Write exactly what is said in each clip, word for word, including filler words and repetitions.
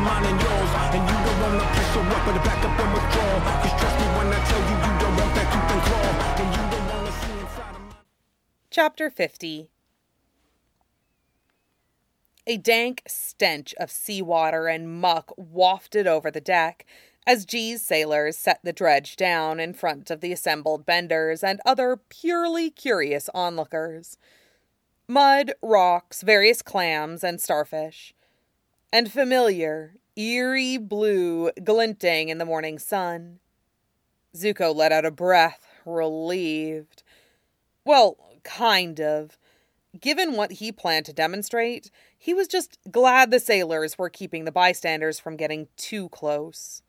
mine and yours. And you don't wanna push your weapon to back up and withdraw. Cause trust me when I tell you, you don't want that tooth and claw. And you don't wanna see inside of my... Chapter fifty. A dank stench of seawater and muck wafted over the deck as G's sailors set the dredge down in front of the assembled benders and other purely curious onlookers. Mud, rocks, various clams and starfish, and familiar, eerie blue glinting in the morning sun. Zuko let out a breath, relieved. Well, kind of. Given what he planned to demonstrate, he was just glad the sailors were keeping the bystanders from getting too close.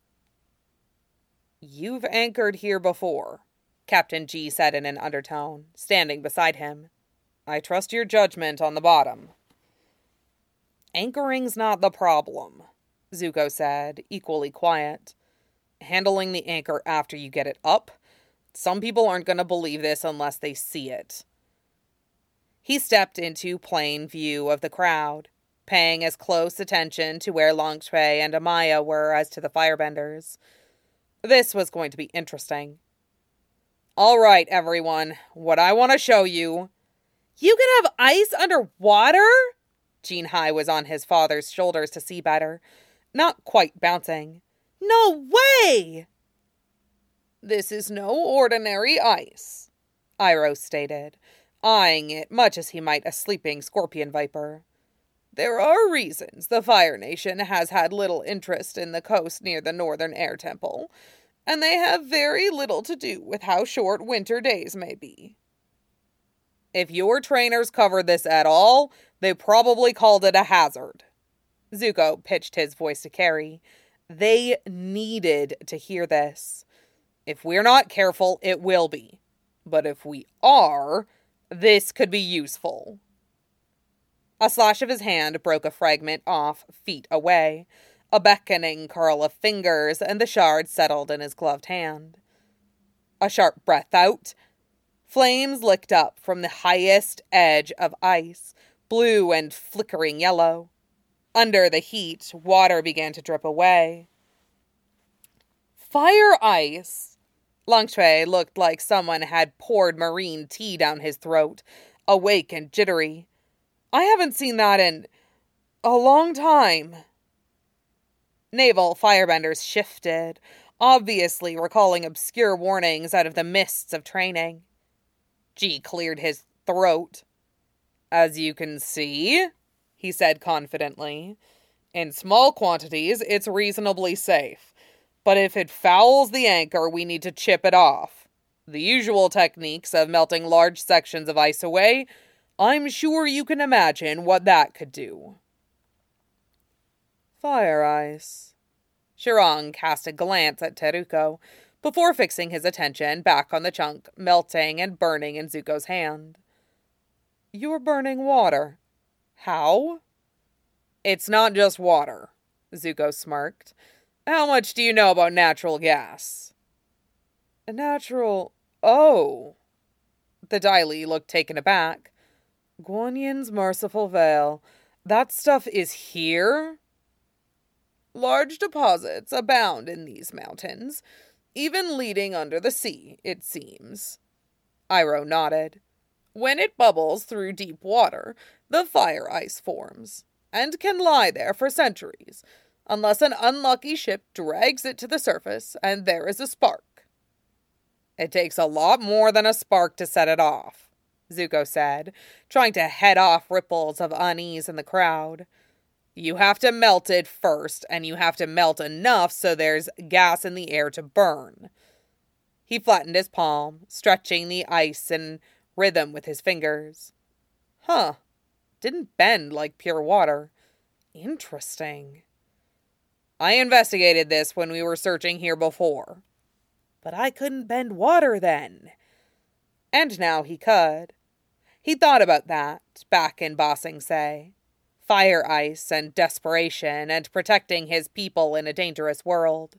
"You've anchored here before," Captain G said in an undertone, standing beside him. "I trust your judgment on the bottom." "Anchoring's not the problem," Zuko said, equally quiet. "Handling the anchor after you get it up? Some people aren't going to believe this unless they see it." He stepped into plain view of the crowd, paying as close attention to where Long Shui and Amaya were as to the firebenders. This was going to be interesting. "All right, everyone, what I want to show you..." "You can have ice underwater?" Gene Hai was on his father's shoulders to see better, not quite bouncing. "No way!" "This is no ordinary ice," Iroh stated, eyeing it much as he might a sleeping scorpion viper. "There are reasons the Fire Nation has had little interest in the coast near the Northern Air Temple, and they have very little to do with how short winter days may be. If your trainers covered this at all, they probably called it a hazard." Zuko pitched his voice to Carrie. They needed to hear this. If we're not careful, it will be. But if we are, this could be useful. A slash of his hand broke a fragment off feet away, a beckoning curl of fingers, and the shard settled in his gloved hand. A sharp breath out. Flames licked up from the highest edge of ice, blue and flickering yellow. Under the heat, water began to drip away. Fire ice! Long Shui looked like someone had poured marine tea down his throat, awake and jittery. I haven't seen that in a long time. Naval firebenders shifted, obviously recalling obscure warnings out of the mists of training. G cleared his throat. "As you can see," he said confidently, "in small quantities it's reasonably safe. But if it fouls the anchor, we need to chip it off. The usual techniques of melting large sections of ice away, I'm sure you can imagine what that could do." Fire ice. Shirong cast a glance at Teruko before fixing his attention back on the chunk melting and burning in Zuko's hand. "You're burning water. How?" "It's not just water," Zuko smirked. "How much do you know about natural gas?" "Natural... oh." The Dai Li looked taken aback. "Guan Yin's merciful veil. That stuff is here?" "Large deposits abound in these mountains, even leading under the sea, it seems." Iroh nodded. "When it bubbles through deep water, the fire ice forms, and can lie there for centuries, unless an unlucky ship drags it to the surface, and there is a spark." "It takes a lot more than a spark to set it off," Zuko said, trying to head off ripples of unease in the crowd. "You have to melt it first, and you have to melt enough so there's gas in the air to burn." He flattened his palm, stretching the ice in rhythm with his fingers. Huh. Didn't bend like pure water. Interesting. "I investigated this when we were searching here before." "But I couldn't bend water then." And now he could. He thought about that, back in Ba Sing Se. Fire ice and desperation and protecting his people in a dangerous world.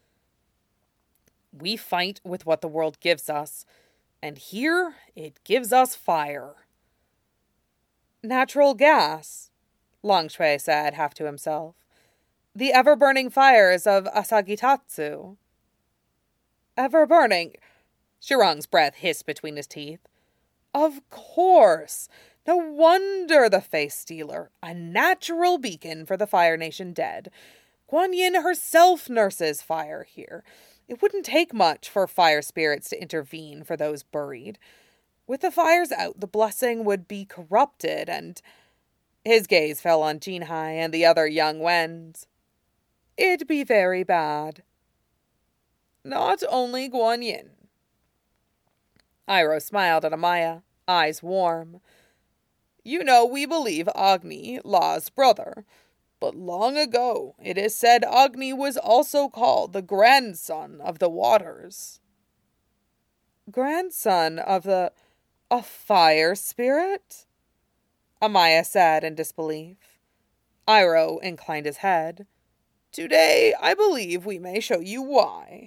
We fight with what the world gives us, and here it gives us fire. "Natural gas," Long Shui said, half to himself. The ever-burning fires of Asagitatsu. Ever-burning? Shirong's breath hissed between his teeth. Of course. No wonder the Face Stealer, a natural beacon for the Fire Nation dead. Guan Yin herself nurses fire here. It wouldn't take much for fire spirits to intervene for those buried. With the fires out, the blessing would be corrupted, and... His gaze fell on Jinhai and the other young Wens. It'd be very bad. Not only Guan Yin. Iroh smiled at Amaya, eyes warm. You know we believe Agni, La's brother. But long ago, it is said Agni was also called the grandson of the waters. Grandson of the... a fire spirit? Amaya said in disbelief. Iroh inclined his head. Today, I believe we may show you why.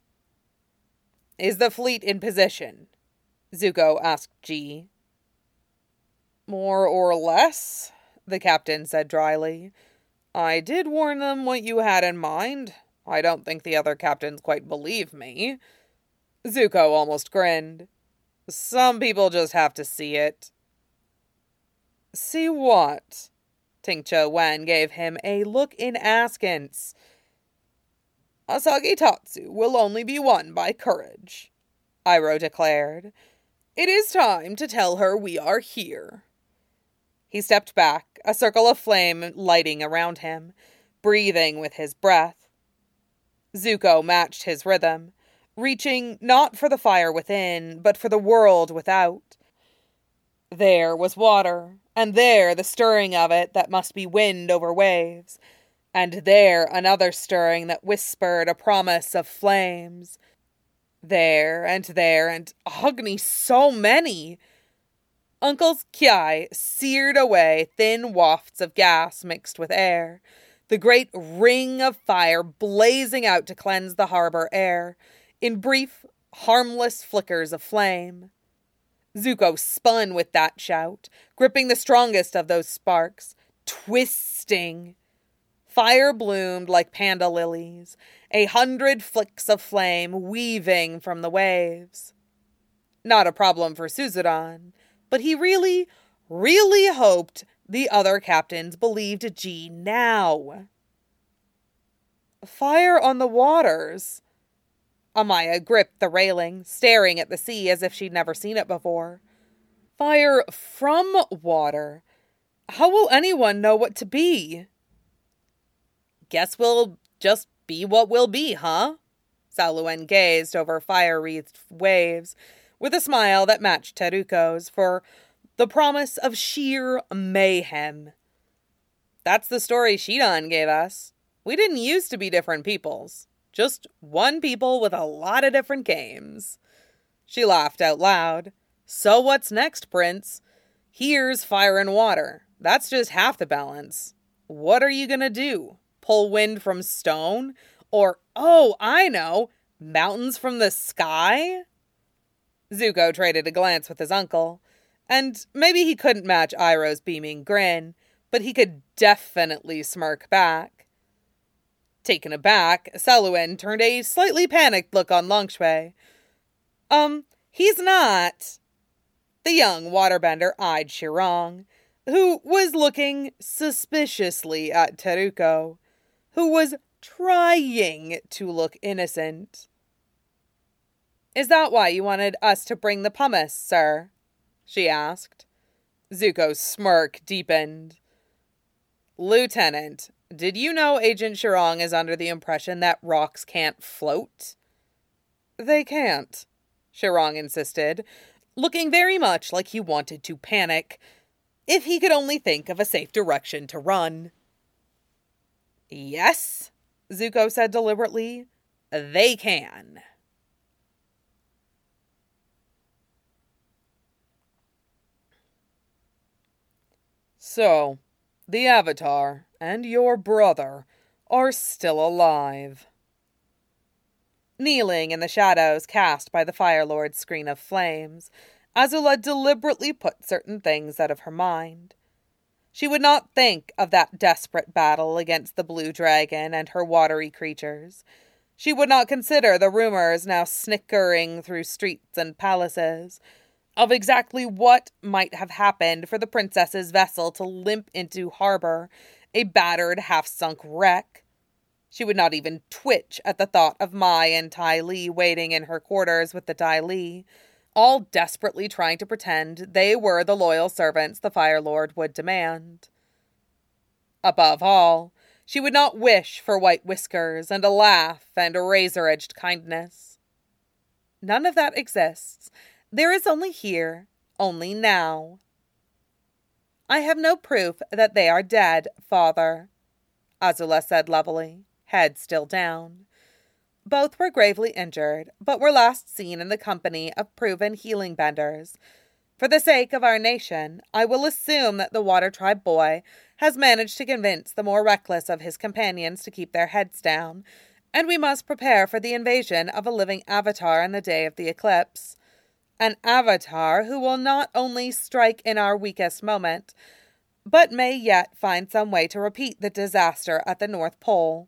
Is the fleet in position? Zuko asked Ji. More or less, the captain said dryly. I did warn them what you had in mind. I don't think the other captains quite believe me. Zuko almost grinned. Some people just have to see it. See what? Ting-Cho Wen gave him a look in askance. Asagitatsu will only be won by courage, Iroh declared. It is time to tell her we are here. He stepped back, a circle of flame lighting around him, breathing with his breath. Zuko matched his rhythm, reaching not for the fire within, but for the world without. There was water, and there the stirring of it that must be wind over waves, and there another stirring that whispered a promise of flames. There and there, and Agni, so many! Uncle's Kiai seared away thin wafts of gas mixed with air, the great ring of fire blazing out to cleanse the harbor air, in brief, harmless flickers of flame. Zuko spun with that shout, gripping the strongest of those sparks, twisting. Fire bloomed like panda lilies, a hundred flicks of flame weaving from the waves. Not a problem for Suzuran, but he really, really hoped the other captains believed Ji now. Fire on the waters. Amaya gripped the railing, staring at the sea as if she'd never seen it before. Fire from water. How will anyone know what to be? Guess we'll just be what we'll be, huh? Saluen gazed over fire-wreathed waves with a smile that matched Teruko's for the promise of sheer mayhem. That's the story Shidan gave us. We didn't used to be different peoples. Just one people with a lot of different games. She laughed out loud. So what's next, Prince? Here's fire and water. That's just half the balance. What are you gonna do? Pull wind from stone? Or, oh, I know, mountains from the sky? Zuko traded a glance with his uncle, and maybe he couldn't match Iroh's beaming grin, but he could definitely smirk back. Taken aback, Saluen turned a slightly panicked look on Long Shui. Um, he's not. The young waterbender eyed Shirong, who was looking suspiciously at Teruko, who was trying to look innocent. Is that why you wanted us to bring the pumice, sir? She asked. Zuko's smirk deepened. Lieutenant, did you know Agent Shirong is under the impression that rocks can't float? They can't, Shirong insisted, looking very much like he wanted to panic, if he could only think of a safe direction to run. Yes, Zuko said deliberately, they can. So, the Avatar and your brother are still alive. Kneeling in the shadows cast by the Fire Lord's screen of flames, Azula deliberately put certain things out of her mind. She would not think of that desperate battle against the blue dragon and her watery creatures. She would not consider the rumors now snickering through streets and palaces of exactly what might have happened for the princess's vessel to limp into harbor, a battered, half-sunk wreck. She would not even twitch at the thought of Mai and Ty Lee waiting in her quarters with the Ty Lee, all desperately trying to pretend they were the loyal servants the Fire Lord would demand. Above all, she would not wish for white whiskers and a laugh and a razor-edged kindness. None of that exists. There is only here, only now. I have no proof that they are dead, father, Azula said levelly, head still down. Both were gravely injured, but were last seen in the company of proven healing benders. For the sake of our nation, I will assume that the Water Tribe boy has managed to convince the more reckless of his companions to keep their heads down, and we must prepare for the invasion of a living avatar in the day of the eclipse. An avatar who will not only strike in our weakest moment, but may yet find some way to repeat the disaster at the North Pole.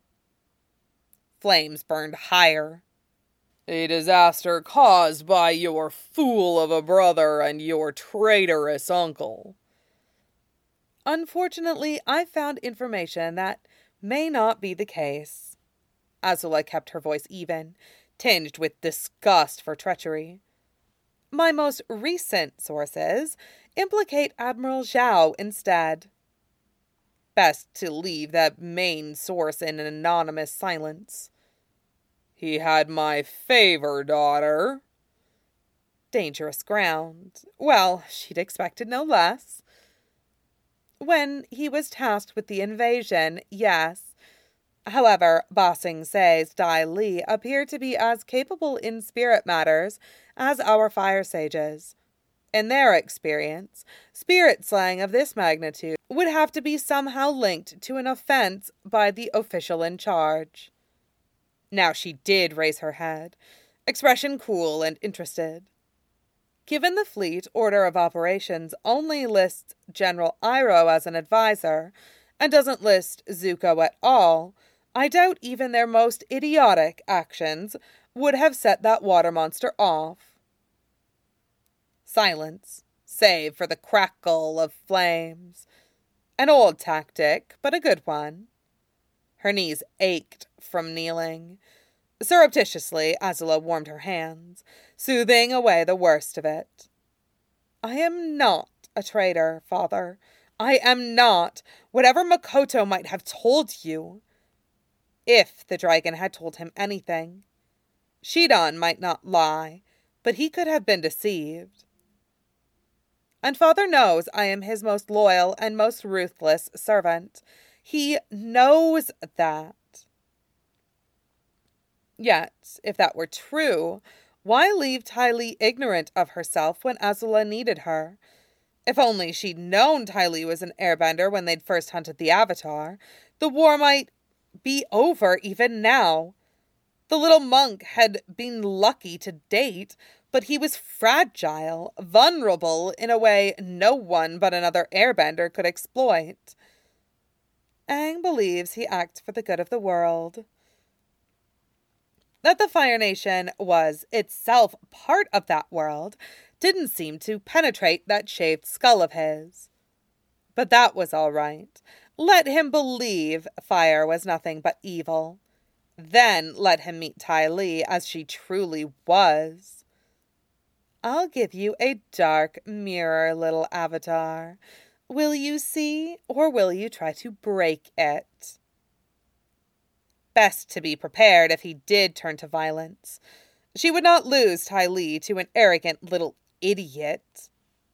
Flames burned higher. A disaster caused by your fool of a brother and your traitorous uncle. Unfortunately, I found information that may not be the case. Azula kept her voice even, tinged with disgust for treachery. My most recent sources implicate Admiral Zhao instead. Best to leave that main source in an anonymous silence. He had my favor, daughter. Dangerous ground. Well, she'd expected no less. When he was tasked with the invasion, yes. However, Ba Sing Se's Dai Li appear to be as capable in spirit matters as our fire sages. In their experience, spirit slaying of this magnitude would have to be somehow linked to an offense by the official in charge. Now she did raise her head, expression cool and interested. Given the fleet order of operations only lists General Iroh as an advisor, and doesn't list Zuko at all, I doubt even their most idiotic actions would have set that water monster off. Silence, save for the crackle of flames. An old tactic, but a good one. Her knees ached from kneeling. Surreptitiously, Azula warmed her hands, soothing away the worst of it. I am not a traitor, father. I am not, whatever Makoto might have told you. If the dragon had told him anything. Shidon might not lie, but he could have been deceived. And father knows I am his most loyal and most ruthless servant. He knows that. Yet, if that were true, why leave Ty Lee ignorant of herself when Azula needed her? If only she'd known Ty Lee was an airbender when they'd first hunted the Avatar, the war might be over even now. The little monk had been lucky to date, but he was fragile, vulnerable in a way no one but another airbender could exploit. Aang believes he acts for the good of the world. That the Fire Nation was itself part of that world didn't seem to penetrate that shaved skull of his. But that was all right. Let him believe fire was nothing but evil. Then let him meet Ty Lee as she truly was. I'll give you a dark mirror, little avatar. Will you see, or will you try to break it? Best to be prepared if he did turn to violence. She would not lose Ty Lee to an arrogant little idiot.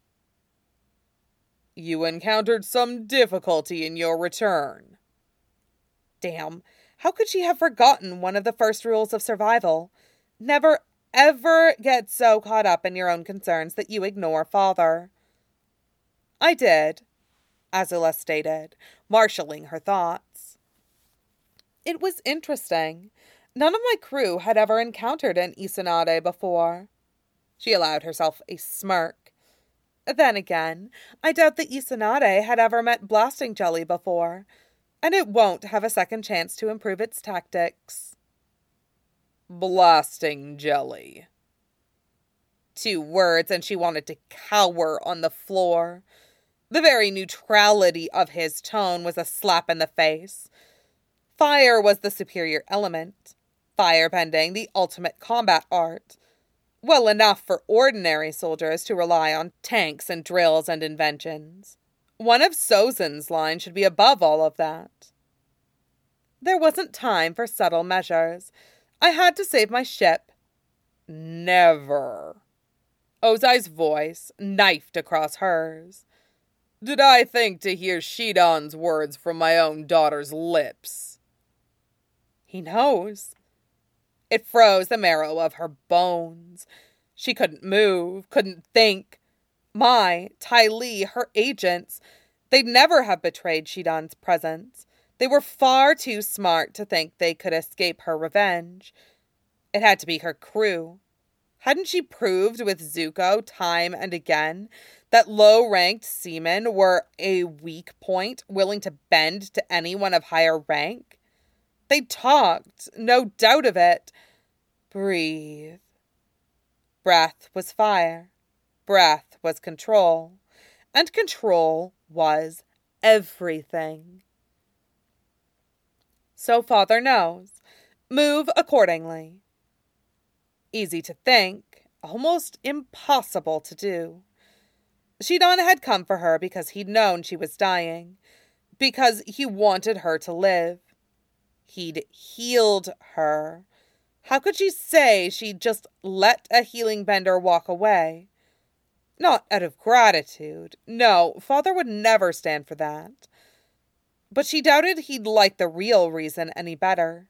You encountered some difficulty in your return. Damn, how could she have forgotten one of the first rules of survival? Never, ever get so caught up in your own concerns that you ignore father. I did, Azula stated, marshalling her thoughts. It was interesting. None of my crew had ever encountered an Izanade before. She allowed herself a smirk. Then again, I doubt the Isanade had ever met blasting jelly before, and it won't have a second chance to improve its tactics. Blasting jelly. Two words, and she wanted to cower on the floor. The very neutrality of his tone was a slap in the face. Fire was the superior element. Firebending, the ultimate combat art. Well enough for ordinary soldiers to rely on tanks and drills and inventions. One of Sozin's lines should be above all of that. There wasn't time for subtle measures. I had to save my ship. Never. Ozai's voice knifed across hers. Did I think to hear Shidon's words from my own daughter's lips? He knows. It froze the marrow of her bones. She couldn't move, couldn't think. My, Ty Lee, her agents, they'd never have betrayed Shidon's presence. They were far too smart to think they could escape her revenge. It had to be her crew. Hadn't she proved with Zuko time and again that low-ranked seamen were a weak point, willing to bend to anyone of higher rank? They talked, no doubt of it. Breathe. Breath was fire. Breath was control. And control was everything. So Father knows. Move accordingly. Easy to think, almost impossible to do. Shidon had come for her because he'd known she was dying, because he wanted her to live. He'd healed her. How could she say she'd just let a healing bender walk away? Not out of gratitude. No, Father would never stand for that. But she doubted he'd like the real reason any better.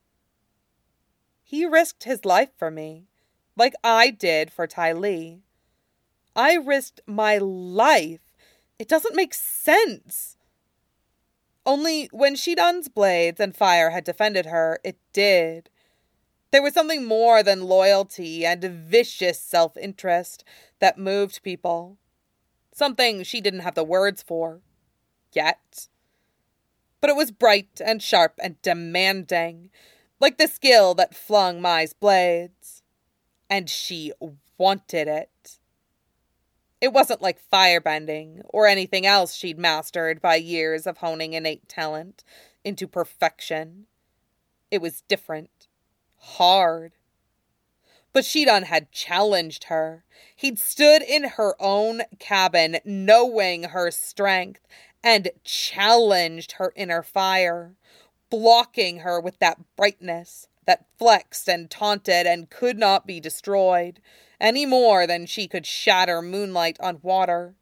He risked his life for me, like I did for Ty Lee. I risked my life. It doesn't make sense. Only when Shidon's blades and fire had defended her, it did. There was something more than loyalty and vicious self-interest that moved people. Something she didn't have the words for. Yet. But it was bright and sharp and demanding, like the skill that flung Mai's blades. And she wanted it. It wasn't like firebending or anything else she'd mastered by years of honing innate talent into perfection. It was different. Hard. But Shidon had challenged her. He'd stood in her own cabin, knowing her strength, and challenged her inner fire, blocking her with that brightness that flexed and taunted and could not be destroyed, any more than she could shatter moonlight on water.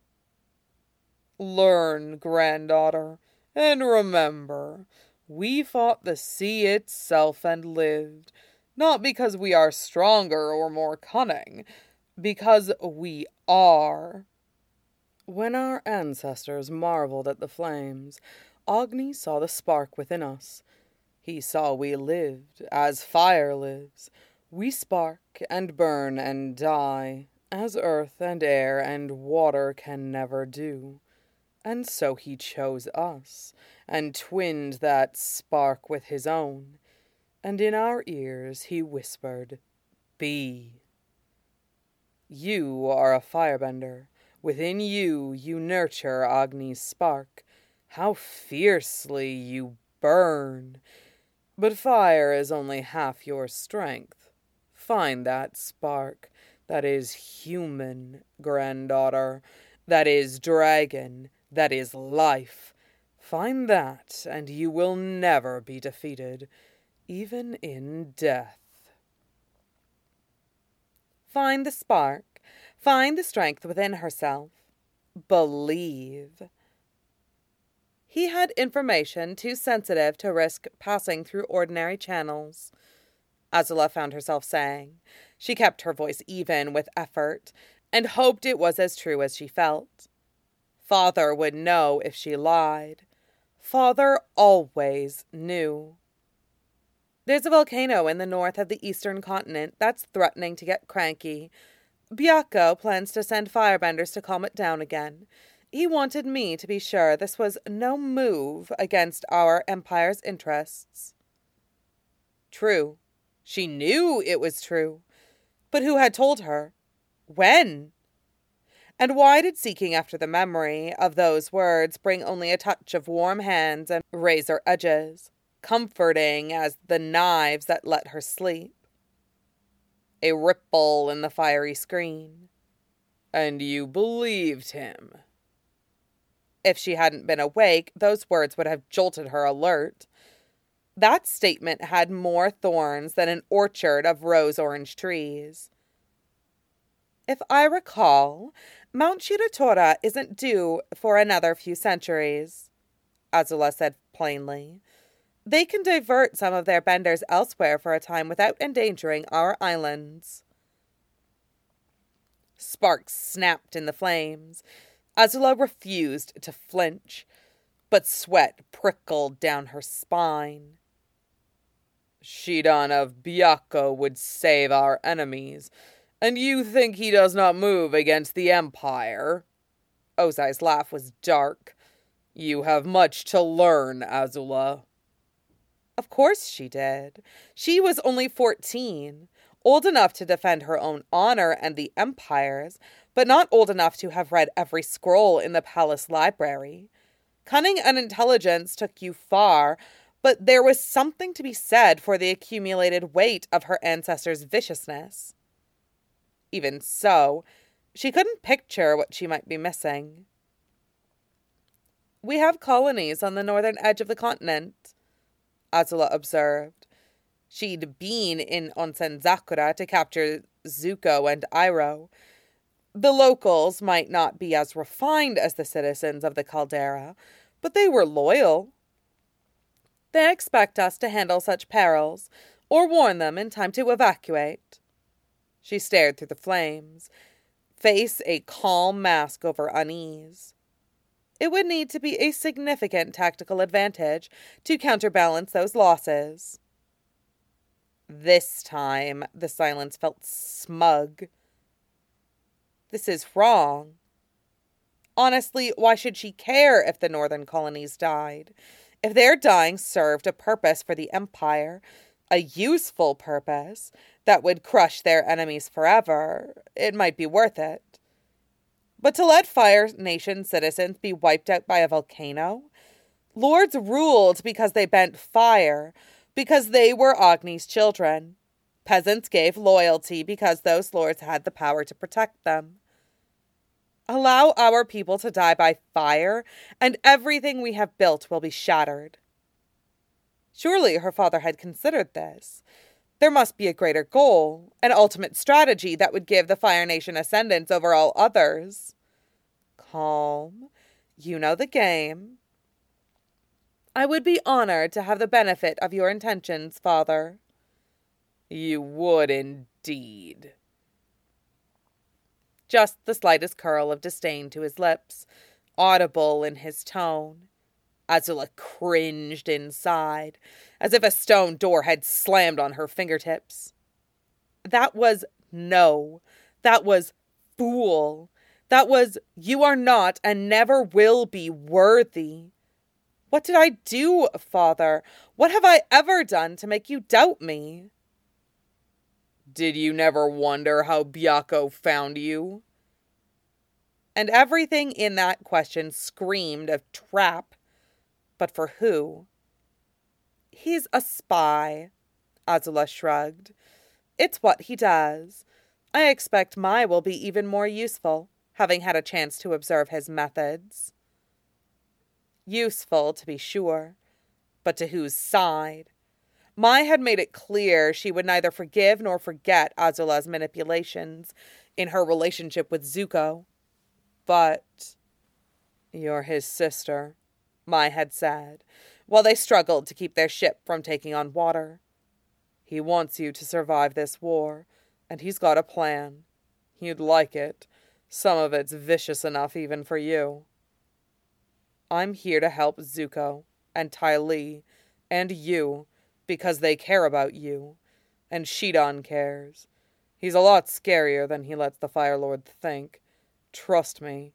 Learn, granddaughter, and remember, we fought the sea itself and lived, not because we are stronger or more cunning, because we are. When our ancestors marveled at the flames, Agni saw the spark within us. He saw we lived, as fire lives. We spark and burn and die, as earth and air and water can never do. And so he chose us, and twinned that spark with his own. And in our ears he whispered, Be. You are a firebender. Within you, you nurture Agni's spark. How fiercely you burn! But fire is only half your strength. Find that spark that is human, granddaughter, that is dragon, that is life. Find that, and you will never be defeated, even in death. Find the spark. Find the strength within herself. Believe. He had information too sensitive to risk passing through ordinary channels. Azula found herself saying. She kept her voice even with effort, and hoped it was as true as she felt. Father would know if she lied. Father always knew. There's a volcano in the north of the eastern continent that's threatening to get cranky. Byakko plans to send firebenders to calm it down again. He wanted me to be sure this was no move against our empire's interests. True. She knew it was true. But who had told her? When? And why did seeking after the memory of those words bring only a touch of warm hands and razor edges, comforting as the knives that let her sleep? A ripple in the fiery screen. And you believed him. If she hadn't been awake, those words would have jolted her alert. That statement had more thorns than an orchard of rose-orange trees. If I recall, Mount Shiratora isn't due for another few centuries, Azula said plainly. They can divert some of their benders elsewhere for a time without endangering our islands. Sparks snapped in the flames. Azula refused to flinch, but sweat prickled down her spine. Shidan of Byakko would save our enemies, and you think he does not move against the Empire? Ozai's laugh was dark. You have much to learn, Azula. Of course she did. She was only fourteen, old enough to defend her own honor and the Empire's, but not old enough to have read every scroll in the palace library. Cunning and intelligence took you far, but there was something to be said for the accumulated weight of her ancestors' viciousness. Even so, she couldn't picture what she might be missing. We have colonies on the northern edge of the continent, Azula observed. She'd been in Onsenzakura to capture Zuko and Iroh. The locals might not be as refined as the citizens of the caldera, but they were loyal. They expect us to handle such perils, or warn them in time to evacuate. She stared through the flames, face a calm mask over unease. It would need to be a significant tactical advantage to counterbalance those losses. This time, the silence felt smug. This is wrong. Honestly, why should she care if the northern colonies died? If their dying served a purpose for the Empire, a useful purpose that would crush their enemies forever, it might be worth it. But to let Fire Nation citizens be wiped out by a volcano? Lords ruled because they bent fire, because they were Agni's children. Peasants gave loyalty because those lords had the power to protect them. Allow our people to die by fire, and everything we have built will be shattered. Surely her father had considered this. There must be a greater goal, an ultimate strategy that would give the Fire Nation ascendance over all others. Calm. You know the game. I would be honored to have the benefit of your intentions, father. You would indeed. Just the slightest curl of disdain to his lips, audible in his tone. Azula cringed inside, as if a stone door had slammed on her fingertips. That was no. That was fool. That was, you are not and never will be worthy. What did I do, father? What have I ever done to make you doubt me? Did you never wonder how Byakko found you? And everything in that question screamed of trap. But for who? He's a spy, Azula shrugged. It's what he does. I expect Mai will be even more useful, having had a chance to observe his methods. Useful, to be sure, but to whose side? Mai had made it clear she would neither forgive nor forget Azula's manipulations in her relationship with Zuko. But, you're his sister, Mai had said, while they struggled to keep their ship from taking on water. He wants you to survive this war, and he's got a plan. You'd like it. Some of it's vicious enough even for you. I'm here to help Zuko and Ty Lee and you, because they care about you, and Shidan cares. He's a lot scarier than he lets the Fire Lord think. Trust me.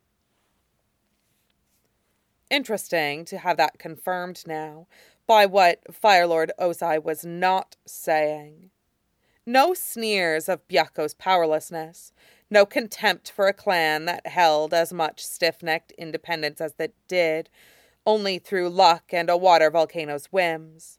Interesting to have that confirmed now by what Fire Lord Ozai was not saying. No sneers of Byaku's powerlessness. No contempt for a clan that held as much stiff-necked independence as it did, only through luck and a water volcano's whims.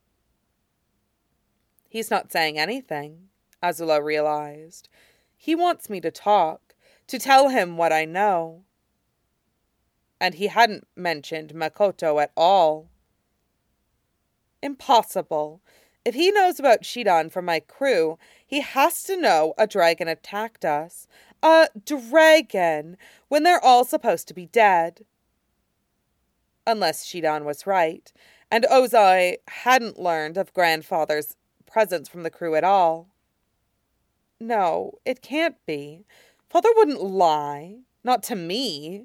He's not saying anything, Azula realized. He wants me to talk, to tell him what I know. And he hadn't mentioned Makoto at all. Impossible. If he knows about Shidan from my crew, he has to know a dragon attacked us. A dragon! When they're all supposed to be dead. Unless Shidan was right, and Ozai hadn't learned of Grandfather's presence from the crew at all. No, it can't be. Father wouldn't lie. Not to me.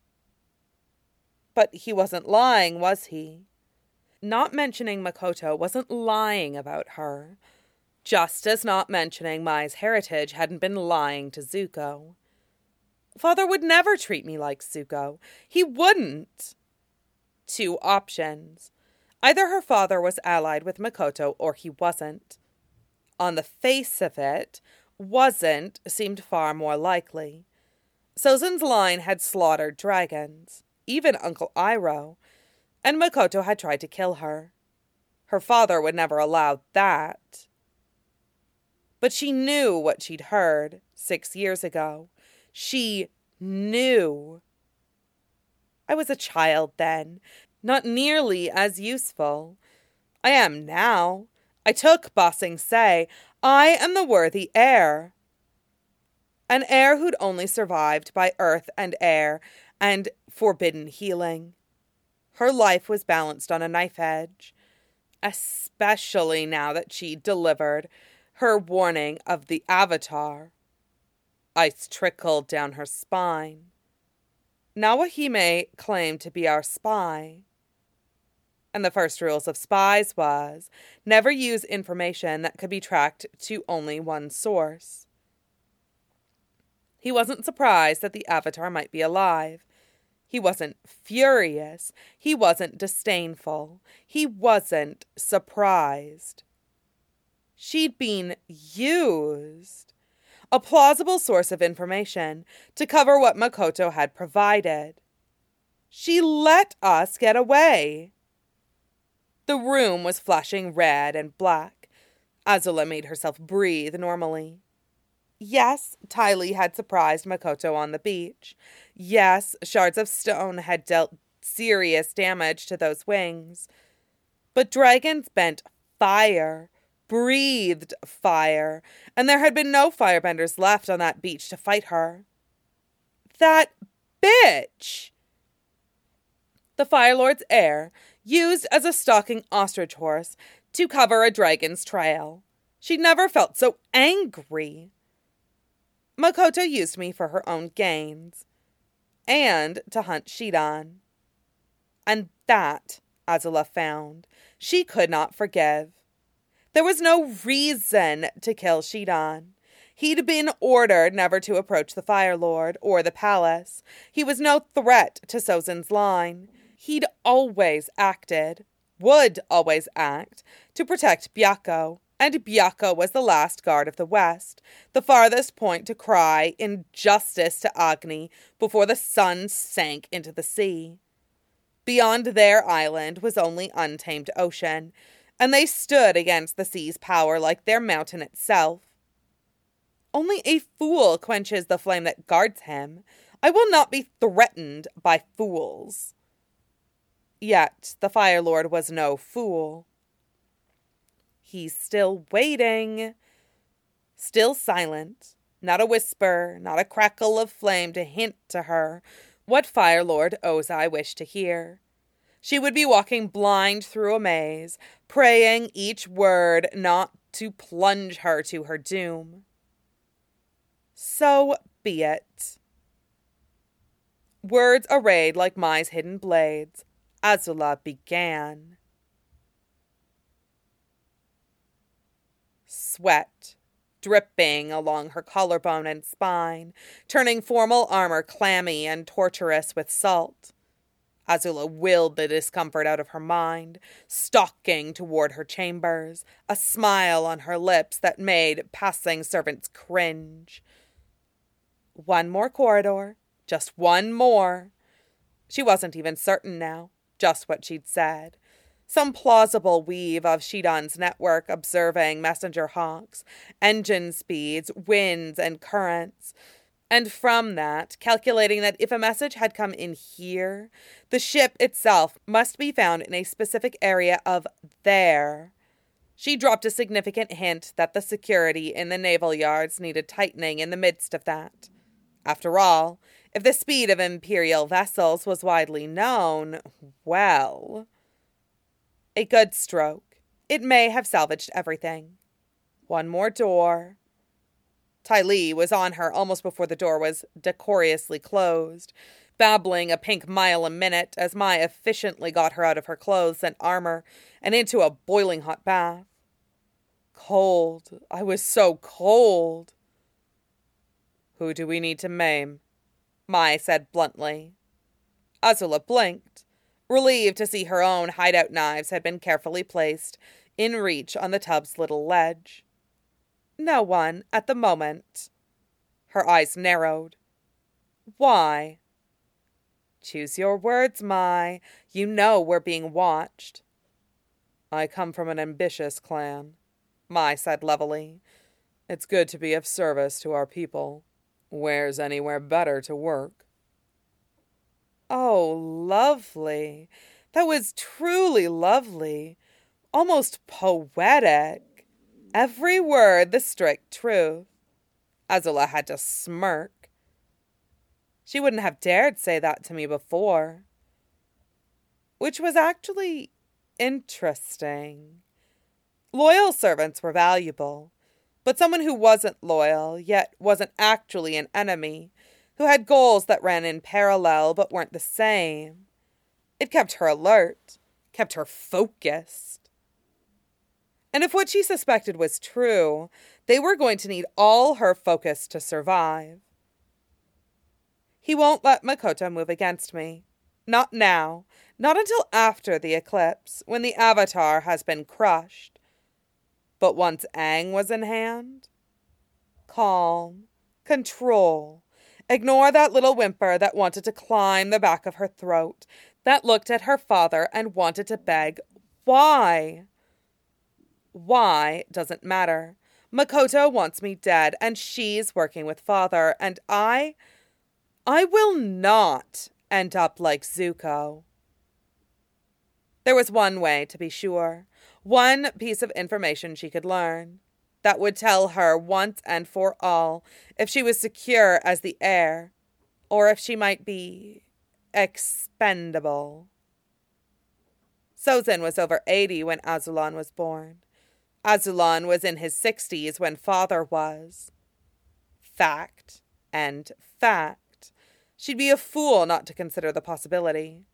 But he wasn't lying, was he? Not mentioning Makoto wasn't lying about her. Just as not mentioning Mai's heritage hadn't been lying to Zuko. Father would never treat me like Zuko. He wouldn't. Two options. Either her father was allied with Makoto or he wasn't. On the face of it, wasn't seemed far more likely. Sozin's line had slaughtered dragons, even Uncle Iroh, and Makoto had tried to kill her. Her father would never allow that. But she knew what she'd heard six years ago. She knew. I was a child then, not nearly as useful. I am now. I took Ba Sing Se. I am the worthy heir. An heir who'd only survived by earth and air and forbidden healing. Her life was balanced on a knife edge, especially now that she'd delivered her warning of the Avatar. Ice trickled down her spine. Nawahime claimed to be our spy. And the first rules of spies was, never use information that could be tracked to only one source. He wasn't surprised that the Avatar might be alive. He wasn't furious. He wasn't disdainful. He wasn't surprised. She'd been used. A plausible source of information to cover what Makoto had provided. She let us get away. The room was flashing red and black. Azula made herself breathe normally. Yes, Ty Lee had surprised Makoto on the beach. Yes, shards of stone had dealt serious damage to those wings. But dragons bent fire, breathed fire, and there had been no firebenders left on that beach to fight her. That bitch! The Fire Lord's heir, used as a stalking ostrich horse to cover a dragon's trail. She'd never felt so angry. Makoto used me for her own gains. And to hunt Shidan. And that, Azula found, she could not forgive. There was no reason to kill Shidan. He'd been ordered never to approach the Fire Lord or the palace. He was no threat to Sozin's line. He'd always acted, would always act, to protect Byakko. And Byakko was the last guard of the West, the farthest point to cry injustice to Agni before the sun sank into the sea. Beyond their island was only untamed ocean, and they stood against the sea's power like their mountain itself. Only a fool quenches the flame that guards him. I will not be threatened by fools. Yet the Fire Lord was no fool. He's still waiting. Still silent. Not a whisper, not a crackle of flame to hint to her what Fire Lord Ozai wished to hear. She would be walking blind through a maze, praying each word not to plunge her to her doom. So be it. Words arrayed like Mai's hidden blades, Azula began. Sweat dripping along her collarbone and spine, turning formal armor clammy and torturous with salt. Azula willed the discomfort out of her mind, stalking toward her chambers, a smile on her lips that made passing servants cringe. One more corridor, just one more. She wasn't even certain now, just what she'd said. Some plausible weave of Shidon's network observing messenger hawks, engine speeds, winds, and currents. And from that, calculating that if a message had come in here, the ship itself must be found in a specific area of there. She dropped a significant hint that the security in the naval yards needed tightening in the midst of that. After all, if the speed of Imperial vessels was widely known, well... A good stroke. It may have salvaged everything. One more door. Ty Lee was on her almost before the door was decorously closed, babbling a pink mile a minute as Mai efficiently got her out of her clothes and armor and into a boiling hot bath. Cold. I was so cold. Who do we need to maim? Mai said bluntly. Azula blinked, relieved to see her own hideout knives had been carefully placed in reach on the tub's little ledge. No one at the moment. Her eyes narrowed. Why? Choose your words, Mai. You know we're being watched. I come from an ambitious clan, Mai said levelly. It's good to be of service to our people. Where's anywhere better to work? Oh, lovely. That was truly lovely. Almost poetic. Every word the strict truth. Azula had to smirk. She wouldn't have dared say that to me before. Which was actually interesting. Loyal servants were valuable, but someone who wasn't loyal, yet wasn't actually an enemy, who had goals that ran in parallel but weren't the same. It kept her alert, kept her focused. And if what she suspected was true, they were going to need all her focus to survive. He won't let Makoto move against me. Not now. Not until after the eclipse, when the Avatar has been crushed. But once Aang was in hand? Calm. Control. Ignore that little whimper that wanted to climb the back of her throat, that looked at her father and wanted to beg, why? Why doesn't matter. Makoto wants me dead, and she's working with father, and I... I will not end up like Zuko. There was one way, to be sure. One piece of information she could learn. That would tell her once and for all if she was secure as the heir, or if she might be expendable. Sozin was over eighty when Azulon was born. Azulon was in his sixties when father was. Fact and fact. She'd be a fool not to consider the possibility.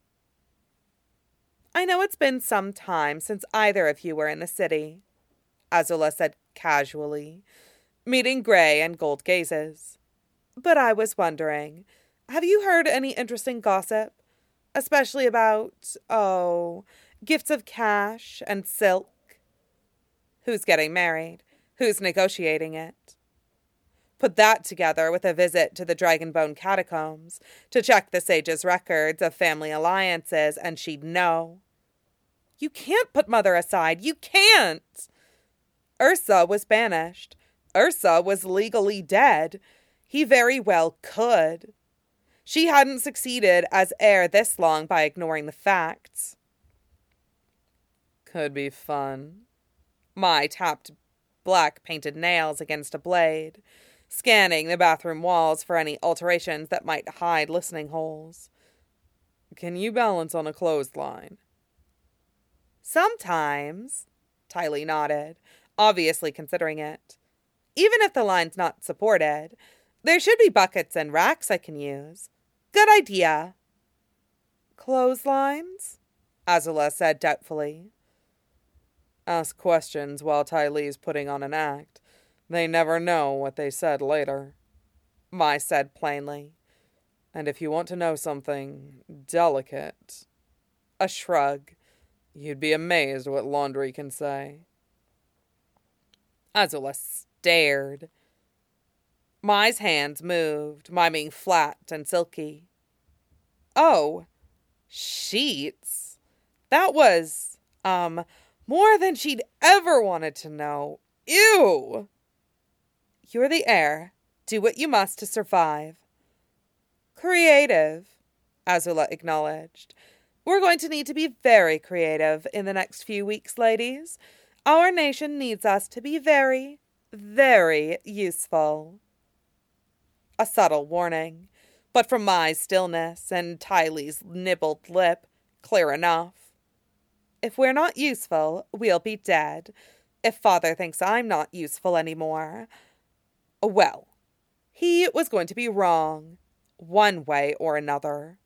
I know it's been some time since either of you were in the city, Azula said casually, meeting gray and gold gazes. But I was wondering, have you heard any interesting gossip? Especially about, oh, gifts of cash and silk? Who's getting married? Who's negotiating it? Put that together with a visit to the Dragonbone catacombs to check the sage's records of family alliances, and she'd know. You can't put Mother aside. You can't! Ursa was banished. Ursa was legally dead. He very well could. She hadn't succeeded as heir this long by ignoring the facts. Could be fun. Mai tapped black painted nails against a blade, scanning the bathroom walls for any alterations that might hide listening holes. Can you balance on a clothesline? Sometimes, Ty Lee nodded, obviously considering it. Even if the line's not supported, there should be buckets and racks I can use. Good idea. Clotheslines? Azula said doubtfully. Ask questions while Ty Lee's putting on an act. They never know what they said later, Mai said plainly. And if you want to know something delicate, a shrug, you'd be amazed what laundry can say. Azula stared. Mai's hands moved, miming flat and silky. Oh, sheets. That was, um, more than she'd ever wanted to know. Ew! You're the heir. Do what you must to survive. Creative, Azula acknowledged. We're going to need to be very creative in the next few weeks, ladies. Our nation needs us to be very, very useful. A subtle warning, but from Mai's stillness and Tylee's nibbled lip, clear enough. If we're not useful, we'll be dead. If Father thinks I'm not useful anymore, well, he was going to be wrong, one way or another.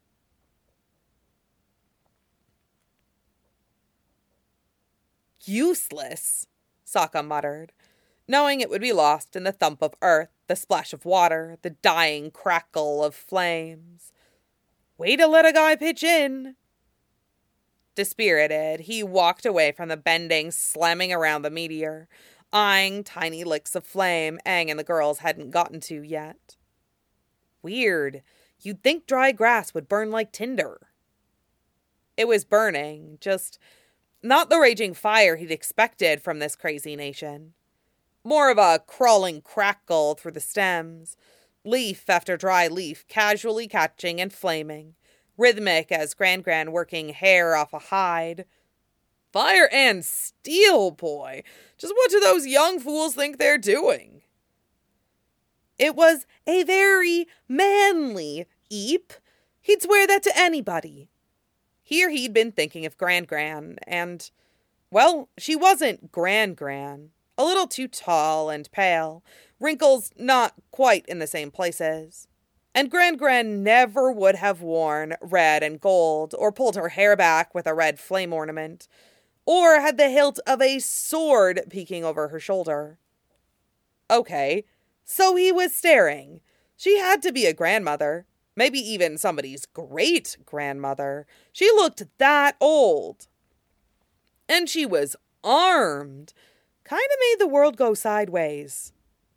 Useless, Sokka muttered, knowing it would be lost in the thump of earth, the splash of water, the dying crackle of flames. Way to let a guy pitch in. Dispirited, he walked away from the bending, slamming around the meteor, eyeing tiny licks of flame Aang and the girls hadn't gotten to yet. Weird. You'd think dry grass would burn like tinder. It was burning, just not the raging fire he'd expected from this crazy nation. More of a crawling crackle through the stems, leaf after dry leaf casually catching and flaming, rhythmic as Gran Gran working hair off a hide. Fire and steel, boy! Just what do those young fools think they're doing? It was a very manly eep. He'd swear that to anybody. Here he'd been thinking of Gran Gran, and, well, she wasn't Gran Gran. A little too tall and pale, wrinkles not quite in the same places. And Gran Gran never would have worn red and gold, or pulled her hair back with a red flame ornament, or had the hilt of a sword peeking over her shoulder. Okay, so he was staring. She had to be a grandmother, maybe even somebody's great-grandmother. She looked that old. And she was armed. Kind of made the world go sideways.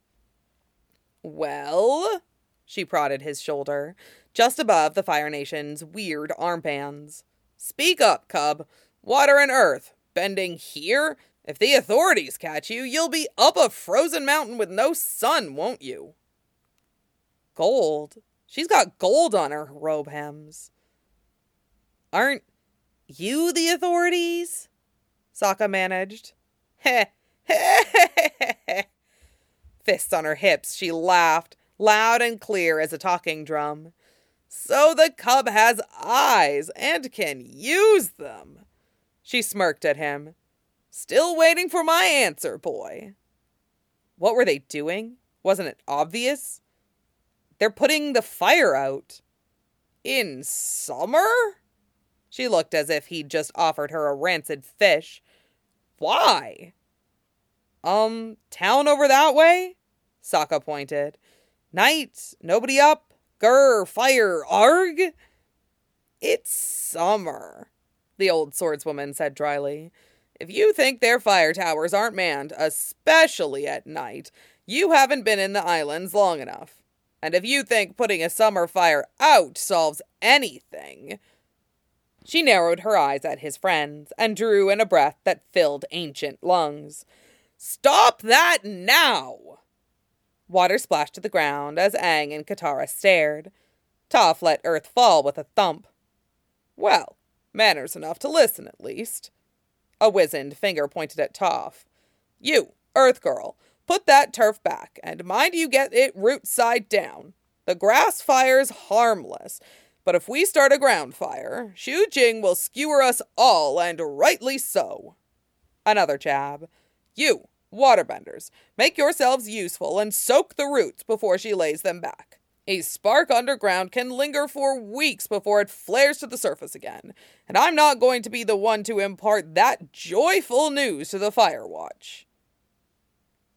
Well, she prodded his shoulder, just above the Fire Nation's weird armbands. Speak up, cub. Water and earth. Bending here? If the authorities catch you, you'll be up a frozen mountain with no sun, won't you? Gold? She's got gold on her robe hems. Aren't you the authorities? Sokka managed. Heh. Fists on her hips, she laughed, loud and clear as a talking drum. So the cub has eyes and can use them. She smirked at him. Still waiting for my answer, boy. What were they doing? Wasn't it obvious? They're putting the fire out. In summer? She looked as if he'd just offered her a rancid fish. Why? Um, town over that way? Sokka pointed. Night, nobody up, grr, fire, arg? It's summer, the old swordswoman said dryly. If you think their fire towers aren't manned, especially at night, you haven't been in the islands long enough. And if you think putting a summer fire out solves anything... She narrowed her eyes at his friends and drew in a breath that filled ancient lungs. Stop that now! Water splashed to the ground as Aang and Katara stared. Toph let earth fall with a thump. Well, manners enough to listen at least. A wizened finger pointed at Toph. You, Earth Girl, put that turf back, and mind you get it root side down. The grass fire's harmless, but if we start a ground fire, Shu Jing will skewer us all, and rightly so. Another jab. You, waterbenders, make yourselves useful and soak the roots before she lays them back. A spark underground can linger for weeks before it flares to the surface again, and I'm not going to be the one to impart that joyful news to the Fire Watch.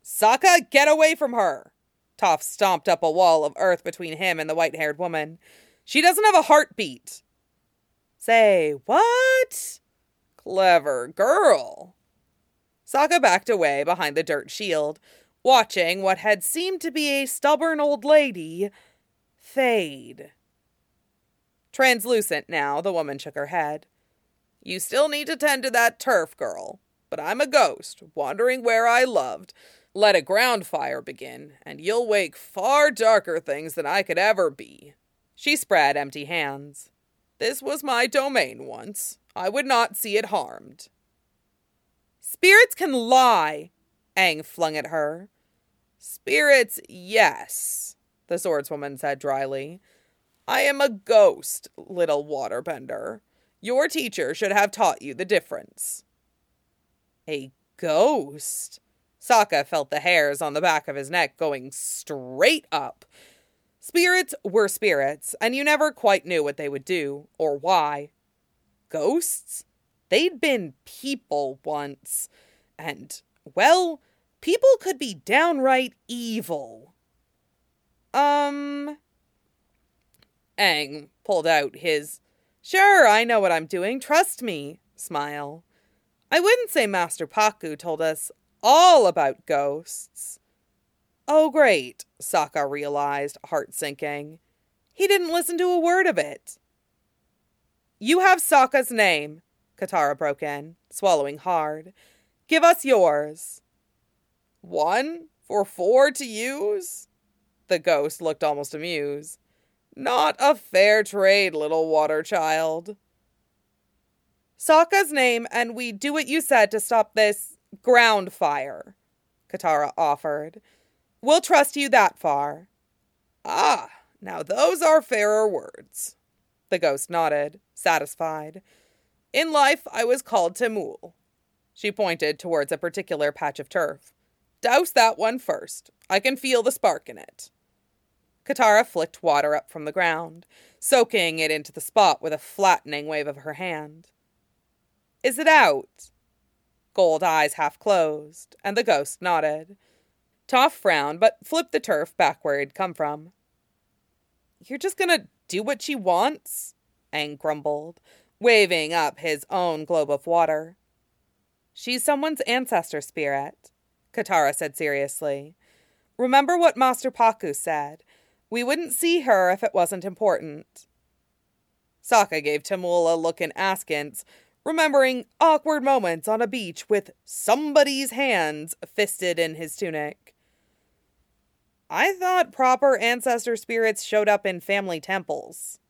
Sokka, get away from her! Toph stomped up a wall of earth between him and the white-haired woman. She doesn't have a heartbeat. Say, what? Clever girl. Sokka backed away behind the dirt shield, watching what had seemed to be a stubborn old lady fade. Translucent now, the woman shook her head. You still need to tend to that turf, girl. But I'm a ghost, wandering where I loved. Let a ground fire begin, and you'll wake far darker things than I could ever be. She spread empty hands. This was my domain once. I would not see it harmed. Spirits can lie, Aang flung at her. Spirits, yes, the swordswoman said dryly. I am a ghost, little waterbender. Your teacher should have taught you the difference. A ghost? Sokka felt the hairs on the back of his neck going straight up. Spirits were spirits, and you never quite knew what they would do, or why. Ghosts? They'd been people once, and, well, people could be downright evil. Um... Aang pulled out his, sure, I know what I'm doing, trust me, smile. I wouldn't say Master Pakku told us all about ghosts. Oh, great, Sokka realized, heart sinking. He didn't listen to a word of it. You have Sokka's name, Katara broke in, swallowing hard. Give us yours. One for four to use? The ghost looked almost amused. Not a fair trade, little water child. Sokka's name, and we do what you said to stop this ground fire, Katara offered. We'll trust you that far. Ah, now those are fairer words. The ghost nodded, satisfied. In life, I was called Temul. She pointed towards a particular patch of turf. Douse that one first. I can feel the spark in it. Katara flicked water up from the ground, soaking it into the spot with a flattening wave of her hand. Is it out? Gold eyes half closed, and the ghost nodded. Toph frowned, but flipped the turf back where it'd come from. You're just gonna do what she wants? Aang grumbled, waving up his own globe of water. She's someone's ancestor spirit, Katara said seriously. Remember what Master Pakku said. We wouldn't see her if it wasn't important. Sokka gave Temul a look in askance, remembering awkward moments on a beach with somebody's hands fisted in his tunic. I thought proper ancestor spirits showed up in family temples.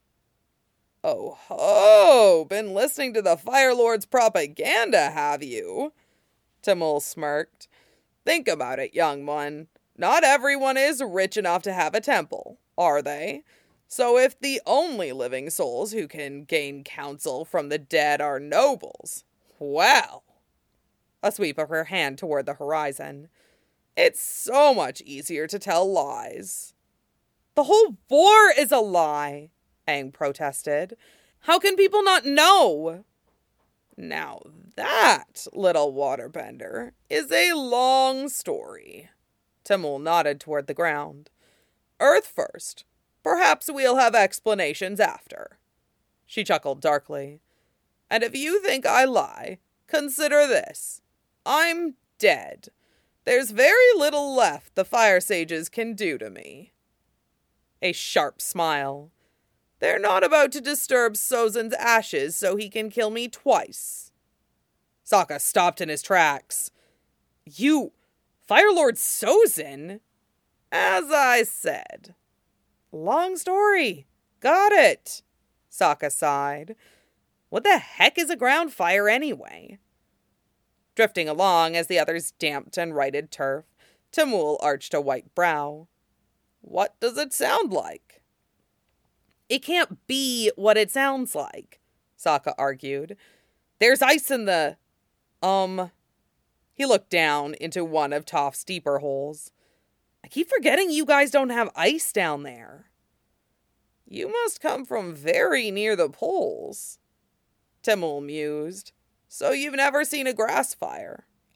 Oh ho, been listening to the Fire Lord's propaganda, have you? Temul smirked. Think about it, young one. Not everyone is rich enough to have a temple, are they? So if the only living souls who can gain counsel from the dead are nobles, well... A sweep of her hand toward the horizon. It's so much easier to tell lies. The whole war is a lie, Aang protested. How can people not know? Now that, little waterbender, is a long story. Temul nodded toward the ground. Earth first. Perhaps we'll have explanations after. She chuckled darkly. And if you think I lie, consider this. I'm dead. There's very little left the fire sages can do to me. A sharp smile. They're not about to disturb Sozin's ashes so he can kill me twice. Sokka stopped in his tracks. You... Fire Lord Sozin? As I said. Long story. Got it. Sokka sighed. What the heck is a ground fire anyway? Drifting along as the others damped and righted turf, Temul arched a white brow. What does it sound like? It can't be what it sounds like, Sokka argued. There's ice in the... Um... He looked down into one of Toph's deeper holes. I keep forgetting you guys don't have ice down there. You must come from very near the poles, Temul mused. So you've never seen a grass fire.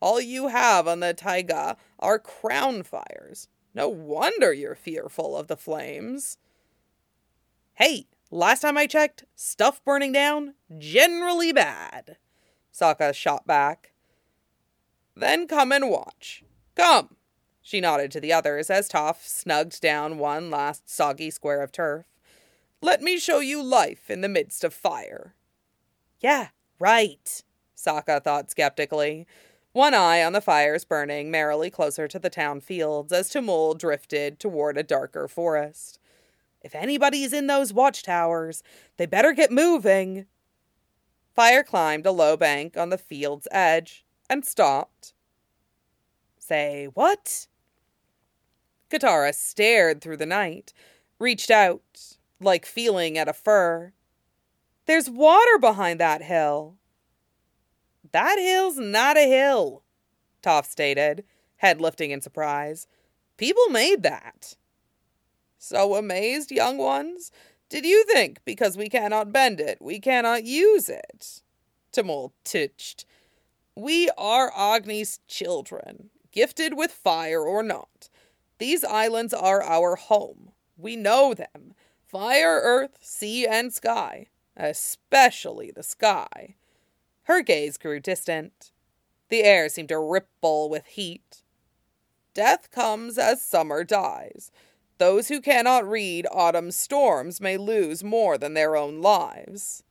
All you have on the taiga are crown fires. No wonder you're fearful of the flames. Hey, last time I checked, stuff burning down, generally bad, Sokka shot back. Then come and watch. Come, she nodded to the others as Toph snugged down one last soggy square of turf. Let me show you life in the midst of fire. Yeah, right, Sokka thought skeptically, one eye on the fires burning merrily closer to the town fields as Tamul drifted toward a darker forest. If anybody's in those watchtowers, they better get moving. Fire climbed a low bank on the field's edge and stopped. Say what? Katara stared through the night, reached out, like feeling at a fur. There's water behind that hill. That hill's not a hill, Toph stated, head lifting in surprise. People made that. So amazed, young ones? Did you think because we cannot bend it, we cannot use it? Tamul titched. We are Agni's children, gifted with fire or not. These islands are our home. We know them. Fire, earth, sea, and sky. Especially the sky. Her gaze grew distant. The air seemed to ripple with heat. Death comes as summer dies. Those who cannot read autumn's storms may lose more than their own lives.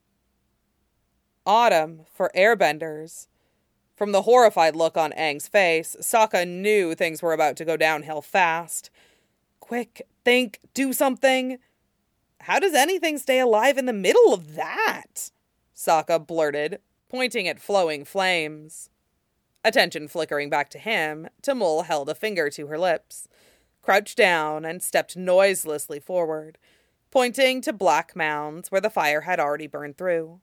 Autumn for airbenders. From the horrified look on Aang's face, Sokka knew things were about to go downhill fast. Quick, think, do something. How does anything stay alive in the middle of that? Sokka blurted, pointing at flowing flames. Attention flickering back to him, Tamul held a finger to her lips, crouched down, and stepped noiselessly forward, pointing to black mounds where the fire had already burned through.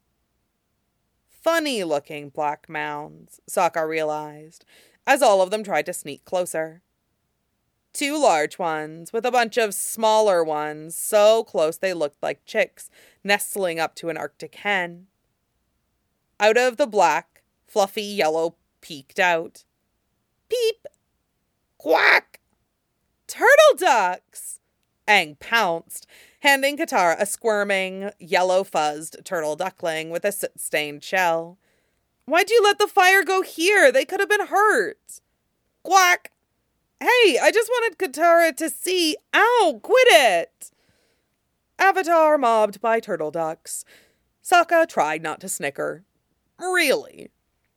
Funny-looking black mounds, Sokka realized, as all of them tried to sneak closer. Two large ones, with a bunch of smaller ones, so close they looked like chicks nestling up to an Arctic hen. Out of the black, fluffy yellow peeked out. Peep! Quack! Turtle ducks! Aang pounced, handing Katara a squirming, yellow-fuzzed turtle duckling with a soot-stained shell. Why'd you let the fire go here? They could have been hurt. Quack! Hey, I just wanted Katara to see. Ow, quit it! Avatar mobbed by turtle ducks. Sokka tried not to snicker. Really?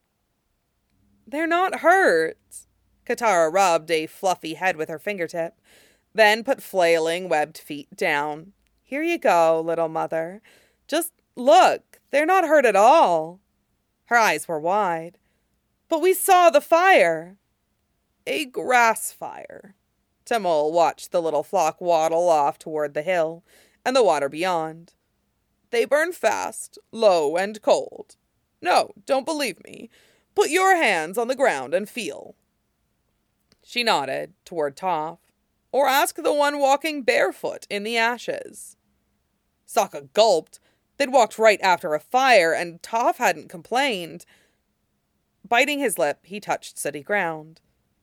They're not hurt. Katara rubbed a fluffy head with her fingertip, then put flailing, webbed feet down. Here you go, little mother. Just look, they're not hurt at all. Her eyes were wide. But we saw the fire. A grass fire. Tamul watched the little flock waddle off toward the hill and the water beyond. They burn fast, low, and cold. No, don't believe me. Put your hands on the ground and feel. She nodded toward Toph. Or ask the one walking barefoot in the ashes. Sokka gulped. They'd walked right after a fire, and Toph hadn't complained. Biting his lip, he touched sooty ground.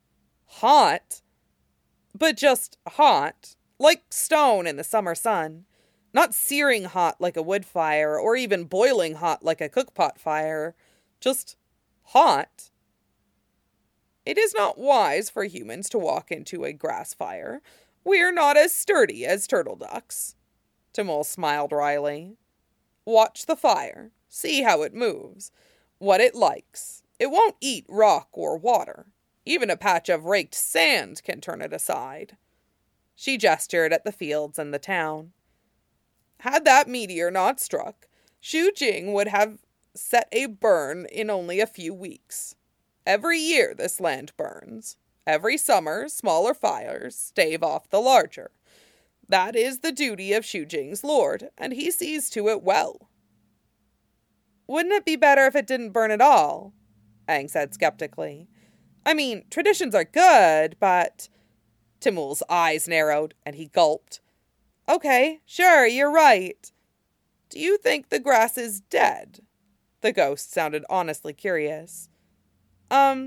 Hot. But just hot. Like stone in the summer sun. Not searing hot like a wood fire, or even boiling hot like a cookpot fire. Just hot. It is not wise for humans to walk into a grass fire. We're not as sturdy as turtle ducks. Tamul smiled wryly. Watch the fire. See how it moves. What it likes. It won't eat rock or water. Even a patch of raked sand can turn it aside. She gestured at the fields and the town. Had that meteor not struck, Shu Jing would have set a burn in only a few weeks. Every year this land burns. Every summer, smaller fires stave off the larger. That is the duty of Shu Jing's lord, and he sees to it well. Wouldn't it be better if it didn't burn at all? Aang said skeptically. I mean, traditions are good, but... Tamul's eyes narrowed, and he gulped. Okay, sure, you're right. Do you think the grass is dead? The ghost sounded honestly curious. Um,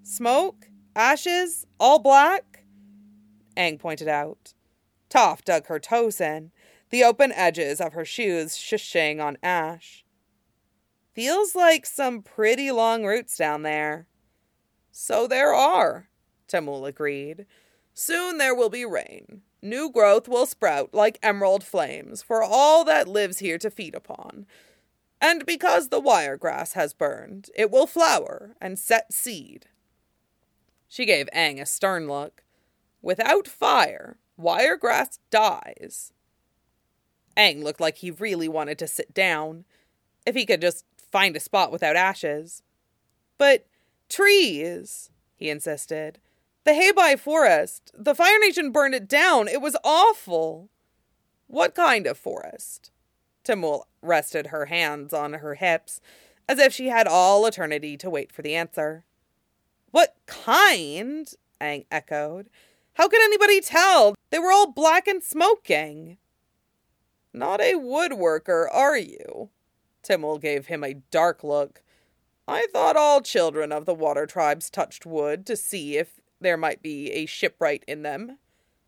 Smoke? Ashes? All black? Aang pointed out. Toph dug her toes in, the open edges of her shoes shushing on ash. Feels like some pretty long roots down there. So there are, Temul agreed. Soon there will be rain. New growth will sprout like emerald flames for all that lives here to feed upon. And because the wiregrass has burned, it will flower and set seed. She gave Aang a stern look. Without fire, wiregrass dies. Aang looked like he really wanted to sit down, if he could just find a spot without ashes. But trees, he insisted. The Heibai forest, the Fire Nation burned it down. It was awful. What kind of forest? Temul rested her hands on her hips, as if she had all eternity to wait for the answer. What kind? Aang echoed. How could anybody tell? They were all black and smoking. Not a woodworker, are you? Temul gave him a dark look. I thought all children of the water tribes touched wood to see if there might be a shipwright in them.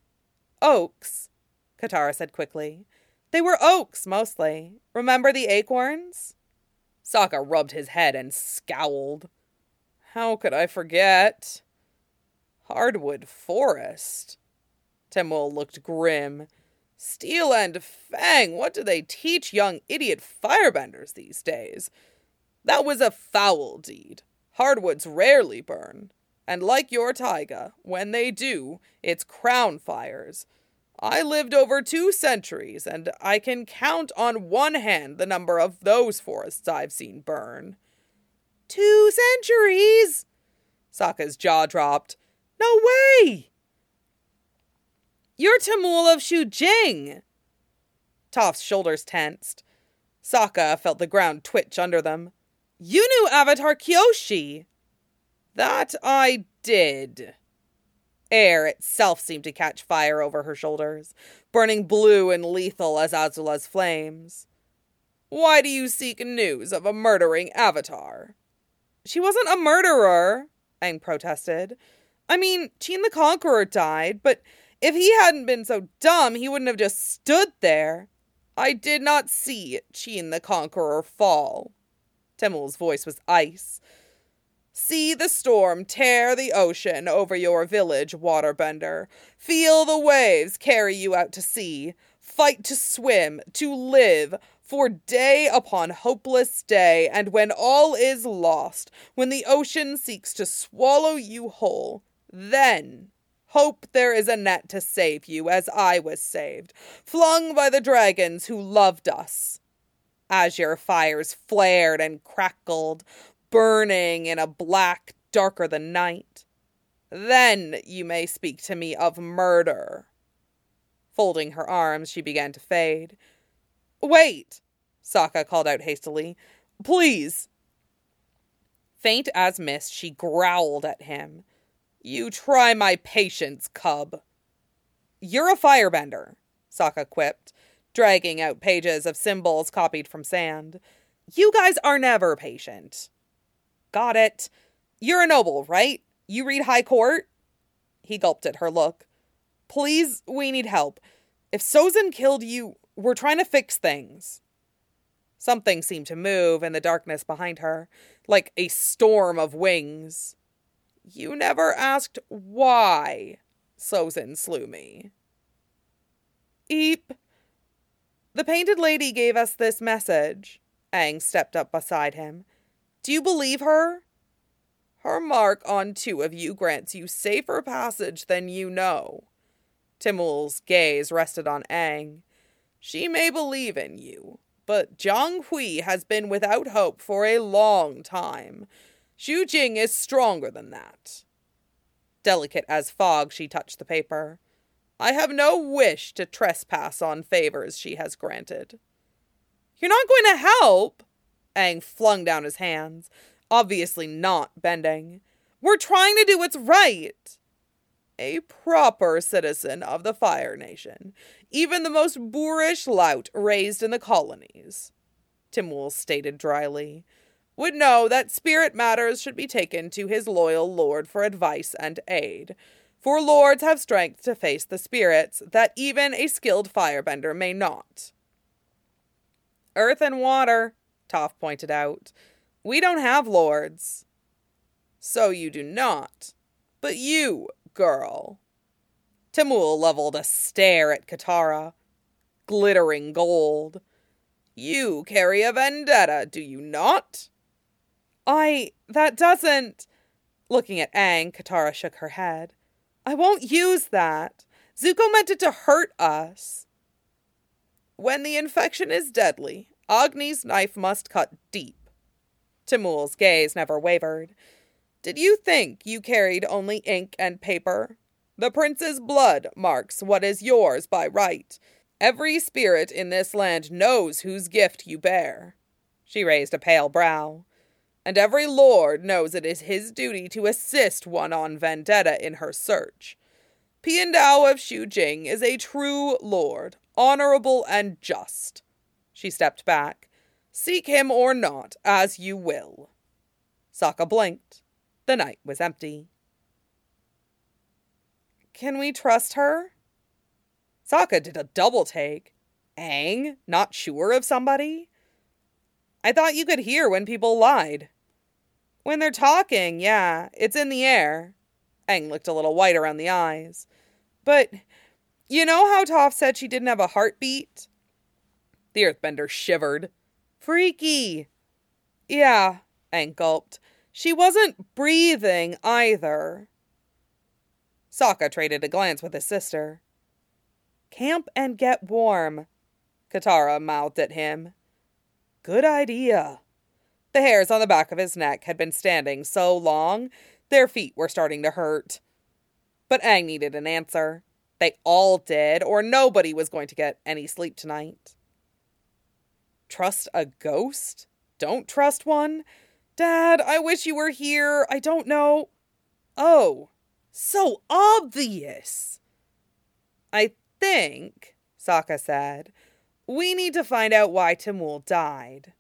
Oaks, Katara said quickly. They were oaks, mostly. Remember the acorns? Sokka rubbed his head and scowled. How could I forget? Hardwood forest. Temul looked grim. Steel and Fang, what do they teach young idiot firebenders these days? That was a foul deed. Hardwoods rarely burn. And like your taiga, when they do, it's crown fires. I lived over two centuries, and I can count on one hand the number of those forests I've seen burn. Two centuries? Sokka's jaw dropped. No way! You're Temul of Shujing! Toph's shoulders tensed. Sokka felt the ground twitch under them. You knew Avatar Kyoshi! That I did. Air itself seemed to catch fire over her shoulders, burning blue and lethal as Azula's flames. Why do you seek news of a murdering Avatar? She wasn't a murderer, Aang protested. I mean, Cheen the Conqueror died, but if he hadn't been so dumb, he wouldn't have just stood there. I did not see Cheen the Conqueror fall. Temul's voice was ice. See the storm tear the ocean over your village, waterbender. Feel the waves carry you out to sea. Fight to swim, to live, for day upon hopeless day, and when all is lost, when the ocean seeks to swallow you whole, then hope there is a net to save you, as I was saved, flung by the dragons who loved us. Azure fires flared and crackled, burning in a black darker than night. Then you may speak to me of murder. Folding her arms, she began to fade. Wait, Sokka called out hastily. Please. Faint as mist, she growled at him. You try my patience, cub. You're a firebender, Sokka quipped, dragging out pages of symbols copied from sand. You guys are never patient. Got it. You're a noble, right? You read High Court? He gulped at her look. Please, we need help. If Sozin killed you, we're trying to fix things. Something seemed to move in the darkness behind her, like a storm of wings. You never asked why Sozin slew me. Eep. The painted lady gave us this message. Aang stepped up beside him. Do you believe her? Her mark on two of you grants you safer passage than you know. Temul's gaze rested on Aang. She may believe in you, but Zhang Hui has been without hope for a long time. Xu Jing is stronger than that. Delicate as fog, she touched the paper. I have no wish to trespass on favors she has granted. You're not going to help? Aang flung down his hands, obviously not bending. We're trying to do what's right. A proper citizen of the Fire Nation, even the most boorish lout raised in the colonies, Temul stated dryly. would know that spirit matters should be taken to his loyal lord for advice and aid, for lords have strength to face the spirits that even a skilled firebender may not. Earth and water, Toph pointed out. We don't have lords. So you do not. But you, girl. Tamul leveled a stare at Katara. Glittering gold. You carry a vendetta, do you not? I... that doesn't... Looking at Aang, Katara shook her head. I won't use that. Zuko meant it to hurt us. When the infection is deadly, Agni's knife must cut deep. Tamul's gaze never wavered. Did you think you carried only ink and paper? The prince's blood marks what is yours by right. Every spirit in this land knows whose gift you bear. She raised a pale brow. And every lord knows it is his duty to assist one on vendetta in her search. Piandao of Shujing is a true lord, honorable and just. She stepped back. Seek him or not, as you will. Sokka blinked. The night was empty. Can we trust her? Sokka did a double take. Aang, not sure of somebody? I thought you could hear when people lied. When they're talking, yeah, it's in the air. Aang looked a little white around the eyes. But, you know how Toph said she didn't have a heartbeat? The earthbender shivered. Freaky. Yeah, Aang gulped. She wasn't breathing either. Sokka traded a glance with his sister. Camp and get warm, Katara mouthed at him. Good idea. The hairs on the back of his neck had been standing so long, their feet were starting to hurt. But Aang needed an answer. They all did, or nobody was going to get any sleep tonight. Trust a ghost? Don't trust one? Dad, I wish you were here. I don't know. Oh, so obvious. I think, Sokka said, we need to find out why Tamul died.